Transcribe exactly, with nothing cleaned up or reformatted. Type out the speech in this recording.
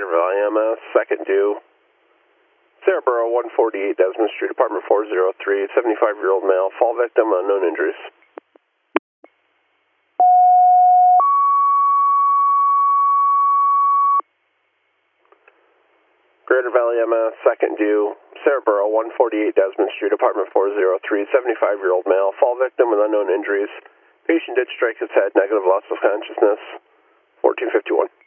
Valley M S, second due. Sarahboro, one forty-eight Desmond Street, apartment four oh three, seventy-five-year-old male, fall victim, unknown injuries. Greater Valley M S, second due. Sarahboro, one forty-eight Desmond Street, apartment four oh three, seventy-five-year-old male, fall victim with unknown injuries. Patient did strike his head, negative loss of consciousness, fourteen fifty-one.